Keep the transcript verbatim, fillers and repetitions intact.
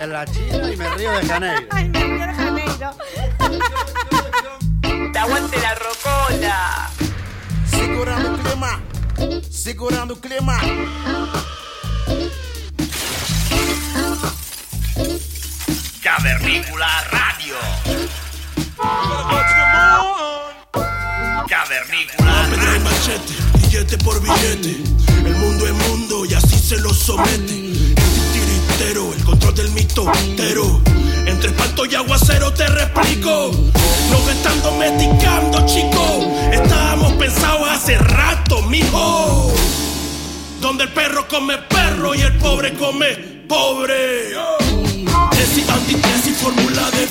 en la China y me río de Janeiro. Ay, me río de Janeiro. Te aguante la rocola. Segurando o clima, segurando o clima. Cavernícola Radio. Cavernícola Pedra y machete, billete por billete. El mundo es mundo y así se lo somete. El titiritero, el control del mitotero. Entre espanto y aguacero te replico. Nos están domesticando, chico. Estábamos pensados hace rato, mijo. Donde el perro come perro y el pobre come pobre. Tesis, antitesis, fórmula de